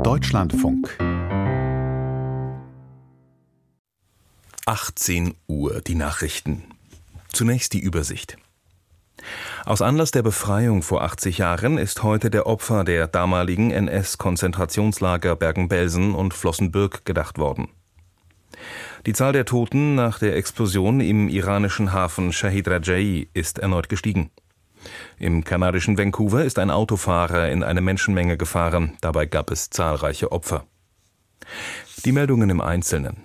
Deutschlandfunk. 18 Uhr, die Nachrichten. Zunächst die Übersicht. Aus Anlass der Befreiung vor 80 Jahren ist heute der Opfer der damaligen NS-Konzentrationslager Bergen-Belsen und Flossenbürg gedacht worden. Die Zahl der Toten nach der Explosion im iranischen Hafen Shahid Raja'i ist erneut gestiegen. Im kanadischen Vancouver ist ein Autofahrer in eine Menschenmenge gefahren. Dabei gab es zahlreiche Opfer. Die Meldungen im Einzelnen.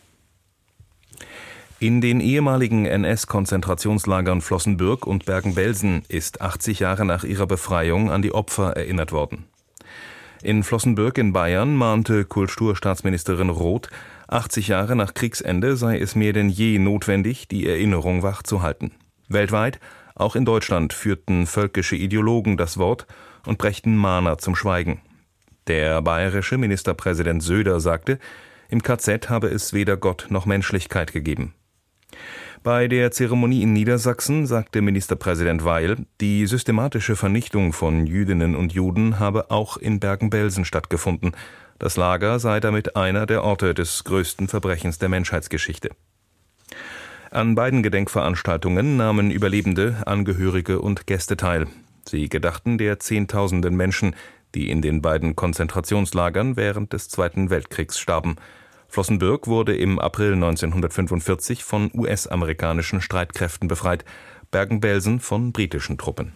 In den ehemaligen NS-Konzentrationslagern Flossenbürg und Bergen-Belsen ist 80 Jahre nach ihrer Befreiung an die Opfer erinnert worden. In Flossenbürg in Bayern mahnte Kulturstaatsministerin Roth, 80 Jahre nach Kriegsende sei es mehr denn je notwendig, die Erinnerung wachzuhalten. Weltweit, auch in Deutschland, führten völkische Ideologen das Wort und brächten Mahner zum Schweigen. Der bayerische Ministerpräsident Söder sagte, im KZ habe es weder Gott noch Menschlichkeit gegeben. Bei der Zeremonie in Niedersachsen sagte Ministerpräsident Weil, die systematische Vernichtung von Jüdinnen und Juden habe auch in Bergen-Belsen stattgefunden. Das Lager sei damit einer der Orte des größten Verbrechens der Menschheitsgeschichte. An beiden Gedenkveranstaltungen nahmen Überlebende, Angehörige und Gäste teil. Sie gedachten der Zehntausenden Menschen, die in den beiden Konzentrationslagern während des Zweiten Weltkriegs starben. Flossenbürg wurde im April 1945 von US-amerikanischen Streitkräften befreit, Bergen-Belsen von britischen Truppen.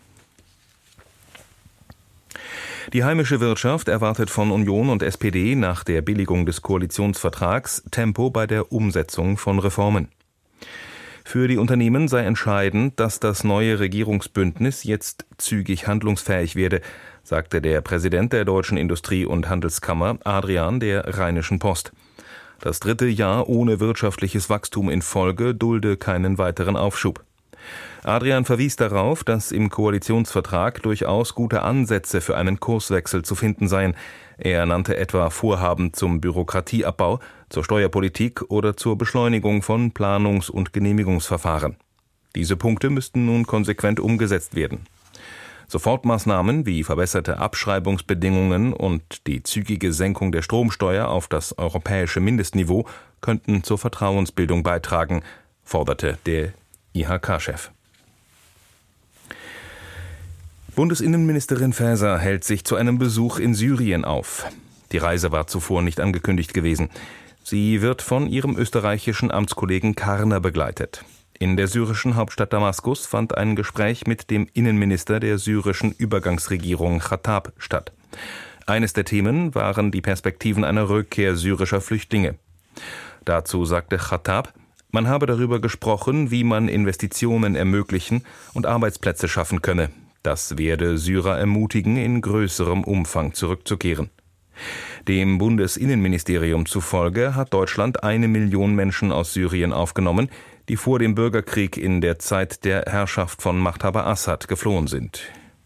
Die heimische Wirtschaft erwartet von Union und SPD nach der Billigung des Koalitionsvertrags Tempo bei der Umsetzung von Reformen. Für die Unternehmen sei entscheidend, dass das neue Regierungsbündnis jetzt zügig handlungsfähig werde, sagte der Präsident der Deutschen Industrie- und Handelskammer, Adrian der Rheinischen Post. Das dritte Jahr ohne wirtschaftliches Wachstum in Folge dulde keinen weiteren Aufschub. Adrian verwies darauf, dass im Koalitionsvertrag durchaus gute Ansätze für einen Kurswechsel zu finden seien. Er nannte etwa Vorhaben zum Bürokratieabbau, zur Steuerpolitik oder zur Beschleunigung von Planungs- und Genehmigungsverfahren. Diese Punkte müssten nun konsequent umgesetzt werden. Sofortmaßnahmen wie verbesserte Abschreibungsbedingungen und die zügige Senkung der Stromsteuer auf das europäische Mindestniveau könnten zur Vertrauensbildung beitragen, forderte der IHK-Chef. Bundesinnenministerin Faeser hält sich zu einem Besuch in Syrien auf. Die Reise war zuvor nicht angekündigt gewesen. Sie wird von ihrem österreichischen Amtskollegen Karner begleitet. In der syrischen Hauptstadt Damaskus fand ein Gespräch mit dem Innenminister der syrischen Übergangsregierung Khattab statt. Eines der Themen waren die Perspektiven einer Rückkehr syrischer Flüchtlinge. Dazu sagte Khattab, man habe darüber gesprochen, wie man Investitionen ermöglichen und Arbeitsplätze schaffen könne. Das werde Syrer ermutigen, in größerem Umfang zurückzukehren. Dem Bundesinnenministerium zufolge hat Deutschland 1 Million Menschen aus Syrien aufgenommen, die vor dem Bürgerkrieg in der Zeit der Herrschaft von Machthaber Assad geflohen sind.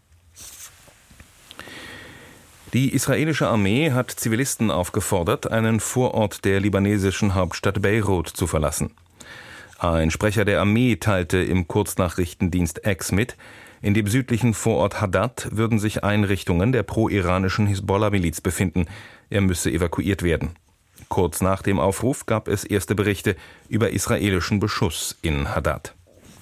Die israelische Armee hat Zivilisten aufgefordert, einen Vorort der libanesischen Hauptstadt Beirut zu verlassen. Ein Sprecher der Armee teilte im Kurznachrichtendienst X mit, in dem südlichen Vorort Hadad würden sich Einrichtungen der pro-iranischen Hisbollah-Miliz befinden. Er müsse evakuiert werden. Kurz nach dem Aufruf gab es erste Berichte über israelischen Beschuss in Hadad.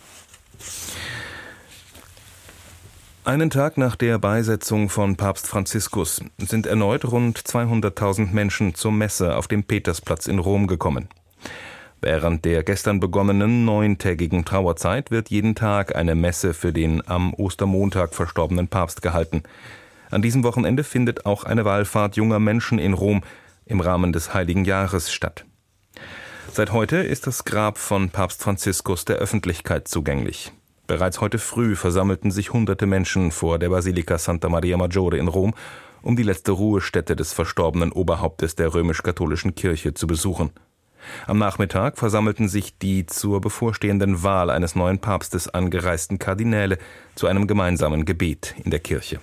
Einen Tag nach der Beisetzung von Papst Franziskus sind erneut rund 200.000 Menschen zur Messe auf dem Petersplatz in Rom gekommen. Während der gestern begonnenen 9-tägigen Trauerzeit wird jeden Tag eine Messe für den am Ostermontag verstorbenen Papst gehalten. An diesem Wochenende findet auch eine Wallfahrt junger Menschen in Rom im Rahmen des Heiligen Jahres statt. Seit heute ist das Grab von Papst Franziskus der Öffentlichkeit zugänglich. Bereits heute früh versammelten sich hunderte Menschen vor der Basilika Santa Maria Maggiore in Rom, um die letzte Ruhestätte des verstorbenen Oberhauptes der römisch-katholischen Kirche zu besuchen. Am Nachmittag versammelten sich die zur bevorstehenden Wahl eines neuen Papstes angereisten Kardinäle zu einem gemeinsamen Gebet in der Kirche.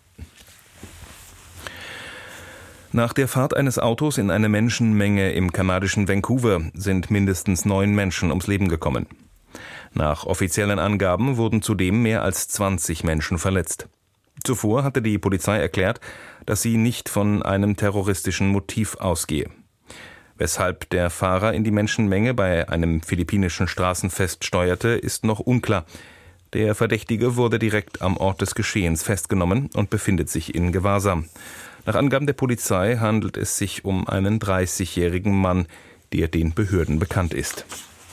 Nach der Fahrt eines Autos in eine Menschenmenge im kanadischen Vancouver sind mindestens 9 Menschen ums Leben gekommen. Nach offiziellen Angaben wurden zudem mehr als 20 Menschen verletzt. Zuvor hatte die Polizei erklärt, dass sie nicht von einem terroristischen Motiv ausgehe. Weshalb der Fahrer in die Menschenmenge bei einem philippinischen Straßenfest steuerte, ist noch unklar. Der Verdächtige wurde direkt am Ort des Geschehens festgenommen und befindet sich in Gewahrsam. Nach Angaben der Polizei handelt es sich um einen 30-jährigen Mann, der den Behörden bekannt ist.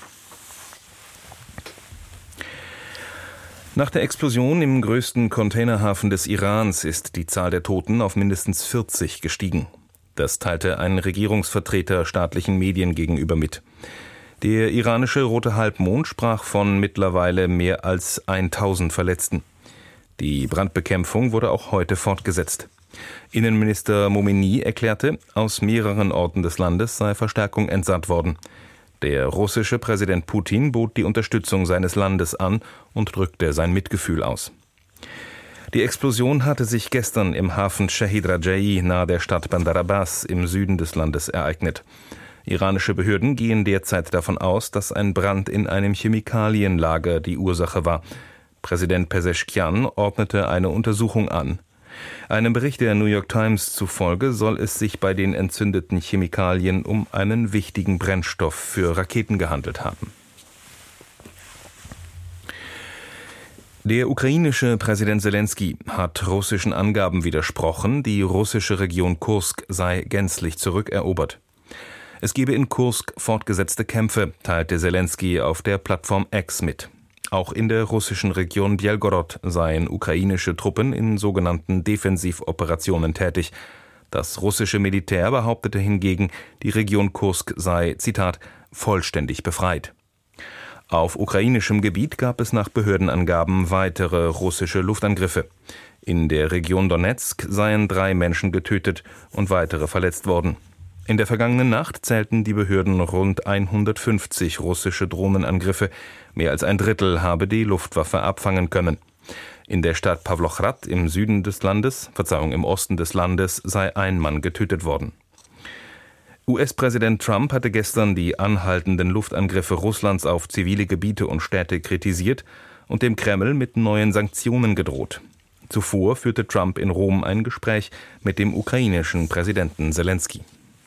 Nach der Explosion im größten Containerhafen des Irans ist die Zahl der Toten auf mindestens 40 gestiegen. Das teilte ein Regierungsvertreter staatlichen Medien gegenüber mit. Der iranische Rote Halbmond sprach von mittlerweile mehr als 1000 Verletzten. Die Brandbekämpfung wurde auch heute fortgesetzt. Innenminister Momeni erklärte, aus mehreren Orten des Landes sei Verstärkung entsandt worden. Der russische Präsident Putin bot die Unterstützung seines Landes an und drückte sein Mitgefühl aus. Die Explosion hatte sich gestern im Hafen Shahid Raja'i nahe der Stadt Bandar Abbas im Süden des Landes ereignet. Iranische Behörden gehen derzeit davon aus, dass ein Brand in einem Chemikalienlager die Ursache war. Präsident Pezeshkian ordnete eine Untersuchung an. Einem Bericht der New York Times zufolge soll es sich bei den entzündeten Chemikalien um einen wichtigen Brennstoff für Raketen gehandelt haben. Der ukrainische Präsident Selenskyj hat russischen Angaben widersprochen, die russische Region Kursk sei gänzlich zurückerobert. Es gebe in Kursk fortgesetzte Kämpfe, teilte Selenskyj auf der Plattform X mit. Auch in der russischen Region Bjelgorod seien ukrainische Truppen in sogenannten Defensivoperationen tätig. Das russische Militär behauptete hingegen, die Region Kursk sei, Zitat, vollständig befreit. Auf ukrainischem Gebiet gab es nach Behördenangaben weitere russische Luftangriffe. In der Region Donezk seien 3 Menschen getötet und weitere verletzt worden. In der vergangenen Nacht zählten die Behörden rund 150 russische Drohnenangriffe. Mehr als ein Drittel habe die Luftwaffe abfangen können. In der Stadt Pawlochrad im Osten des Landes sei ein Mann getötet worden. US-Präsident Trump hatte gestern die anhaltenden Luftangriffe Russlands auf zivile Gebiete und Städte kritisiert und dem Kreml mit neuen Sanktionen gedroht. Zuvor führte Trump in Rom ein Gespräch mit dem ukrainischen Präsidenten Selenskyj.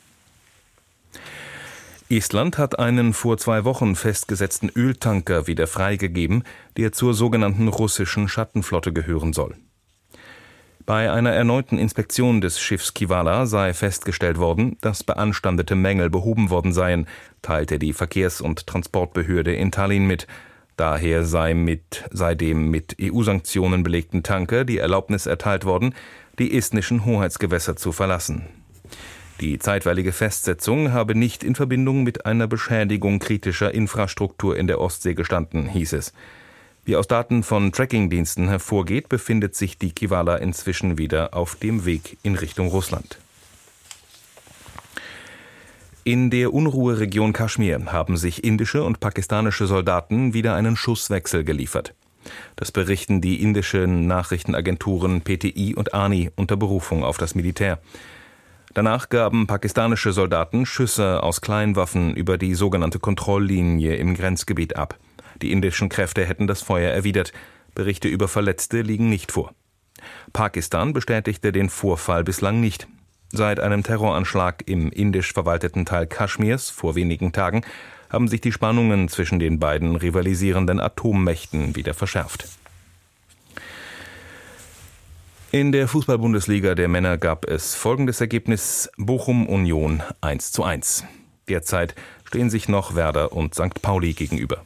Estland hat einen vor 2 Wochen festgesetzten Öltanker wieder freigegeben, der zur sogenannten russischen Schattenflotte gehören soll. Bei einer erneuten Inspektion des Schiffs Kivala sei festgestellt worden, dass beanstandete Mängel behoben worden seien, teilte die Verkehrs- und Transportbehörde in Tallinn mit. Daher sei dem mit EU-Sanktionen belegten Tanker die Erlaubnis erteilt worden, die estnischen Hoheitsgewässer zu verlassen. Die zeitweilige Festsetzung habe nicht in Verbindung mit einer Beschädigung kritischer Infrastruktur in der Ostsee gestanden, hieß es. Wie aus Daten von Trackingdiensten hervorgeht, befindet sich die Kivala inzwischen wieder auf dem Weg in Richtung Russland. In der Unruheregion Kaschmir haben sich indische und pakistanische Soldaten wieder einen Schusswechsel geliefert. Das berichten die indischen Nachrichtenagenturen PTI und ANI unter Berufung auf das Militär. Danach gaben pakistanische Soldaten Schüsse aus Kleinwaffen über die sogenannte Kontrolllinie im Grenzgebiet ab. Die indischen Kräfte hätten das Feuer erwidert. Berichte über Verletzte liegen nicht vor. Pakistan bestätigte den Vorfall bislang nicht. Seit einem Terroranschlag im indisch verwalteten Teil Kaschmirs vor wenigen Tagen haben sich die Spannungen zwischen den beiden rivalisierenden Atommächten wieder verschärft. In der Fußball-Bundesliga der Männer gab es folgendes Ergebnis: Bochum-Union 1:1. Derzeit stehen sich noch Werder und St. Pauli gegenüber.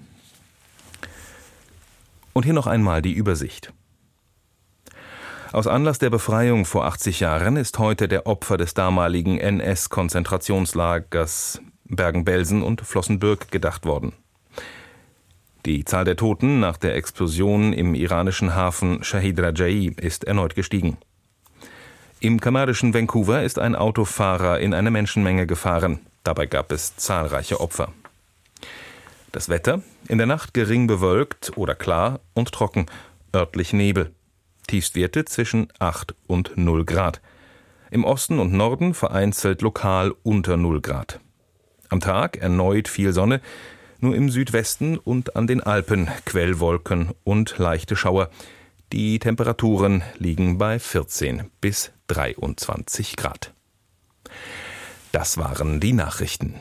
Und hier noch einmal die Übersicht. Aus Anlass der Befreiung vor 80 Jahren ist heute der Opfer des damaligen NS-Konzentrationslagers Bergen-Belsen und Flossenbürg gedacht worden. Die Zahl der Toten nach der Explosion im iranischen Hafen Shahid Raja'i ist erneut gestiegen. Im kanadischen Vancouver ist ein Autofahrer in eine Menschenmenge gefahren. Dabei gab es zahlreiche Opfer. Das Wetter: in der Nacht gering bewölkt oder klar und trocken, örtlich Nebel. Tiefstwerte zwischen 8 und 0 Grad. Im Osten und Norden vereinzelt lokal unter 0 Grad. Am Tag erneut viel Sonne, nur im Südwesten und an den Alpen Quellwolken und leichte Schauer. Die Temperaturen liegen bei 14 bis 23 Grad. Das waren die Nachrichten.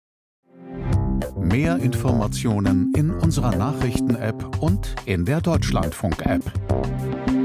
Mehr Informationen in unserer Nachrichten-App und in der Deutschlandfunk-App.